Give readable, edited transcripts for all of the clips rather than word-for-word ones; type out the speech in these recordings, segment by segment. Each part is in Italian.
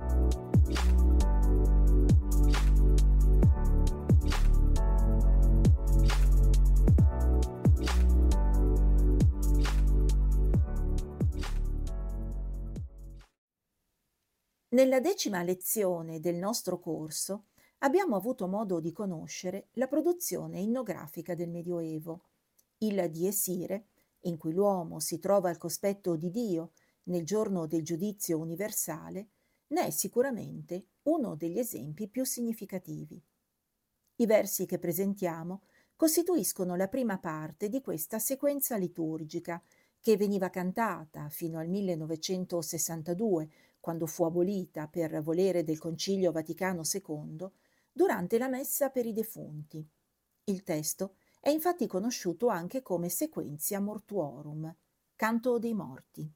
Nella 10ª lezione del nostro corso abbiamo avuto modo di conoscere la produzione innografica del Medioevo, il Dies Irae, in cui l'uomo si trova al cospetto di Dio nel giorno del giudizio universale, ne è sicuramente uno degli esempi più significativi. I versi che presentiamo costituiscono la prima parte di questa sequenza liturgica che veniva cantata fino al 1962, quando fu abolita per volere del Concilio Vaticano II, durante la messa per i defunti. Il testo è infatti conosciuto anche come Sequentia Mortuorum, canto dei morti.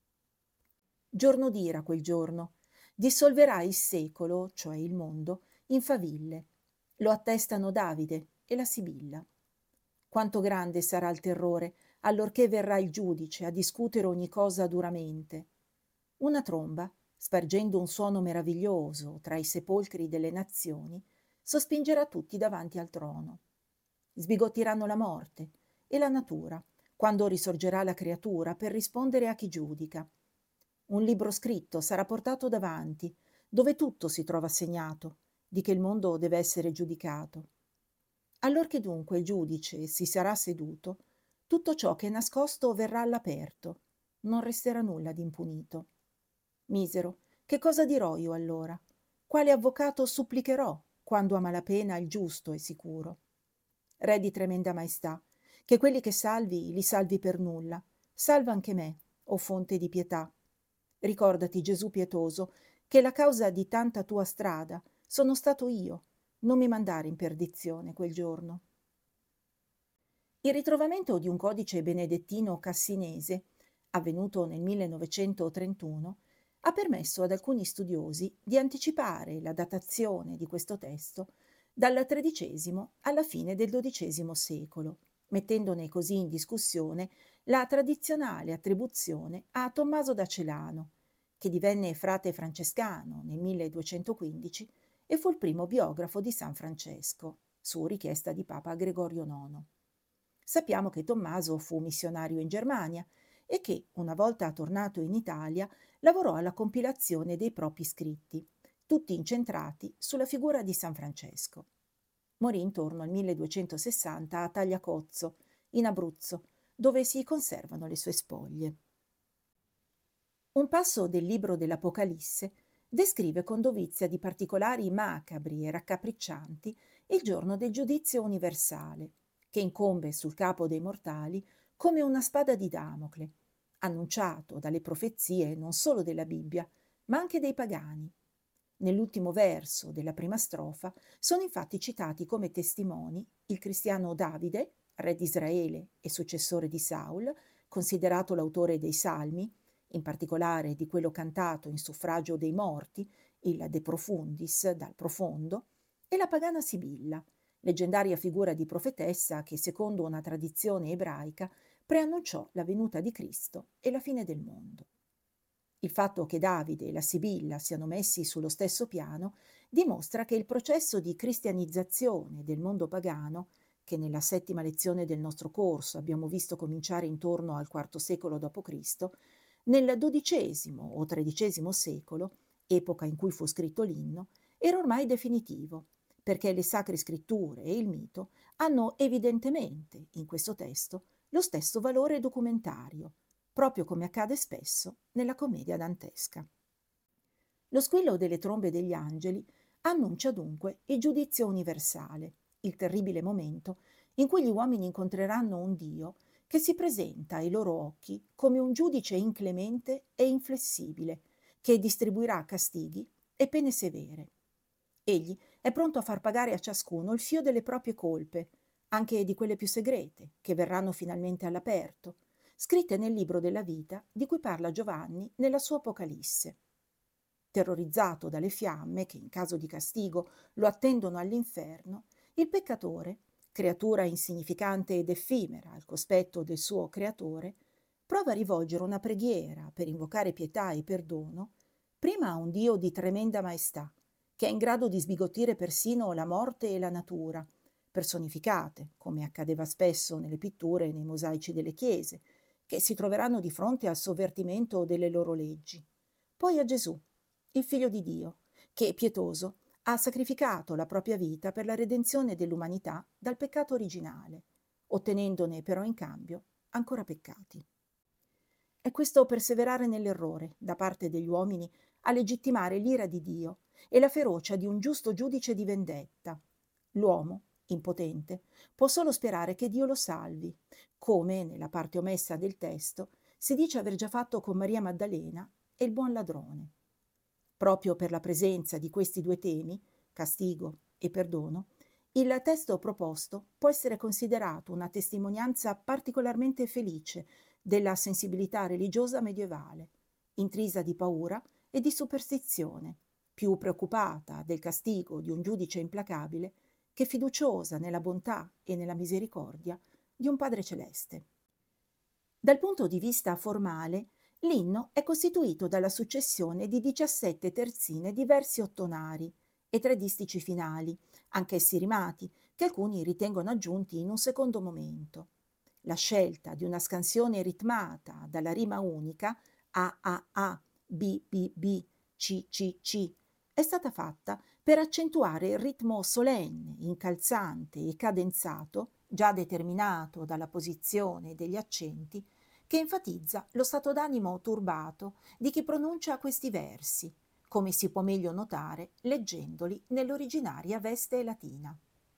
Giorno d'ira quel giorno, dissolverà il secolo, cioè il mondo, in faville. Lo attestano Davide e la Sibilla. Quanto grande sarà il terrore allorché verrà il giudice a discutere ogni cosa duramente. Una tromba, spargendo un suono meraviglioso tra i sepolcri delle nazioni, sospingerà tutti davanti al trono. Sbigottiranno la morte e la natura, quando risorgerà la creatura per rispondere a chi giudica. Un libro scritto sarà portato davanti, dove tutto si trova segnato, di che il mondo deve essere giudicato. Allorché dunque il giudice si sarà seduto, tutto ciò che è nascosto verrà all'aperto, non resterà nulla di impunito. Misero, che cosa dirò io allora? Quale avvocato supplicherò quando a malapena il giusto è sicuro? Re di tremenda maestà, che quelli che salvi li salvi per nulla, salva anche me, o fonte di pietà. Ricordati, Gesù pietoso, che la causa di tanta tua strada sono stato io, non mi mandare in perdizione quel giorno. Il ritrovamento di un codice benedettino cassinese, avvenuto nel 1931, ha permesso ad alcuni studiosi di anticipare la datazione di questo testo dal XIII alla fine del XII secolo, mettendone così in discussione la tradizionale attribuzione a Tommaso da Celano, che divenne frate francescano nel 1215 e fu il primo biografo di San Francesco, su richiesta di Papa Gregorio IX. Sappiamo che Tommaso fu missionario in Germania e che, una volta tornato in Italia, lavorò alla compilazione dei propri scritti, tutti incentrati sulla figura di San Francesco. Morì intorno al 1260 a Tagliacozzo, in Abruzzo, dove si conservano le sue spoglie. Un passo del libro dell'Apocalisse descrive con dovizia di particolari macabri e raccapriccianti il giorno del giudizio universale, che incombe sul capo dei mortali come una spada di Damocle, annunciato dalle profezie non solo della Bibbia, ma anche dei pagani. Nell'ultimo verso della prima strofa sono infatti citati come testimoni il cristiano Davide, re di Israele e successore di Saul, considerato l'autore dei Salmi, in particolare di quello cantato in suffragio dei morti, il De Profundis, dal profondo, e la pagana Sibilla, leggendaria figura di profetessa che, secondo una tradizione ebraica, preannunciò la venuta di Cristo e la fine del mondo. Il fatto che Davide e la Sibilla siano messi sullo stesso piano dimostra che il processo di cristianizzazione del mondo pagano, che nella 7ª lezione del nostro corso abbiamo visto cominciare intorno al IV secolo d.C., nel XII o XIII secolo, epoca in cui fu scritto l'inno, era ormai definitivo, perché le sacre scritture e il mito hanno evidentemente, in questo testo, lo stesso valore documentario, proprio come accade spesso nella commedia dantesca. Lo squillo delle trombe degli angeli annuncia dunque il giudizio universale, il terribile momento in cui gli uomini incontreranno un Dio che si presenta ai loro occhi come un giudice inclemente e inflessibile, che distribuirà castighi e pene severe. Egli è pronto a far pagare a ciascuno il fio delle proprie colpe, anche di quelle più segrete, che verranno finalmente all'aperto, scritte nel libro della vita di cui parla Giovanni nella sua Apocalisse. Terrorizzato dalle fiamme che in caso di castigo lo attendono all'inferno, il peccatore, creatura insignificante ed effimera al cospetto del suo creatore, prova a rivolgere una preghiera per invocare pietà e perdono, Prima un Dio di tremenda maestà, che è in grado di sbigottire persino la morte e la natura, personificate, come accadeva spesso nelle pitture e nei mosaici delle chiese, che si troveranno di fronte al sovvertimento delle loro leggi. Poi a Gesù, il figlio di Dio, che, pietoso, ha sacrificato la propria vita per la redenzione dell'umanità dal peccato originale, ottenendone però in cambio ancora peccati. È questo perseverare nell'errore da parte degli uomini a legittimare l'ira di Dio e la ferocia di un giusto giudice di vendetta. L'uomo, impotente, può solo sperare che Dio lo salvi, come, nella parte omessa del testo, si dice aver già fatto con Maria Maddalena e il buon ladrone. Proprio per la presenza di questi due temi, castigo e perdono, il testo proposto può essere considerato una testimonianza particolarmente felice della sensibilità religiosa medievale, intrisa di paura e di superstizione, più preoccupata del castigo di un giudice implacabile che fiduciosa nella bontà e nella misericordia di un Padre celeste. Dal punto di vista formale, l'inno è costituito dalla successione di 17 terzine di versi ottonari e 3 distici finali, anch'essi rimati, che alcuni ritengono aggiunti in un secondo momento. La scelta di una scansione ritmata dalla rima unica A A A, B B B, C C C è stata fatta per accentuare il ritmo solenne, incalzante e cadenzato, già determinato dalla posizione degli accenti, che enfatizza lo stato d'animo turbato di chi pronuncia questi versi, come si può meglio notare leggendoli nell'originaria veste latina.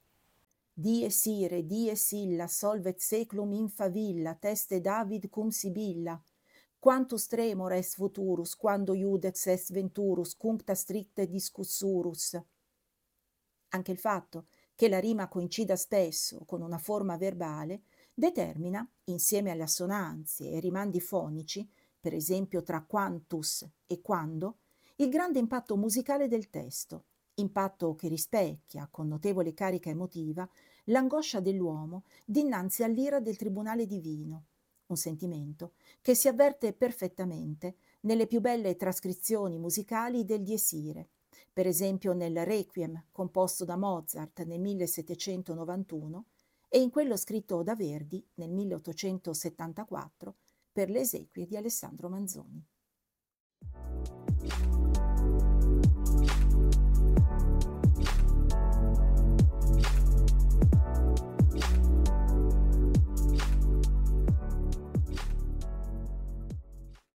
Die silla, solvet seclum in favilla, teste David cum sibilla, quantus tremor est futurus, quando iudex est venturus, cuncta stricte discussurus. Anche il fatto che la rima coincida spesso con una forma verbale determina, insieme alle assonanze e ai rimandi fonici, per esempio tra quantus e quando, il grande impatto musicale del testo, impatto che rispecchia, con notevole carica emotiva, l'angoscia dell'uomo dinanzi all'ira del tribunale divino, un sentimento che si avverte perfettamente nelle più belle trascrizioni musicali del Dies Irae, per esempio nel Requiem composto da Mozart nel 1791 e in quello scritto da Verdi nel 1874 per le esequie di Alessandro Manzoni.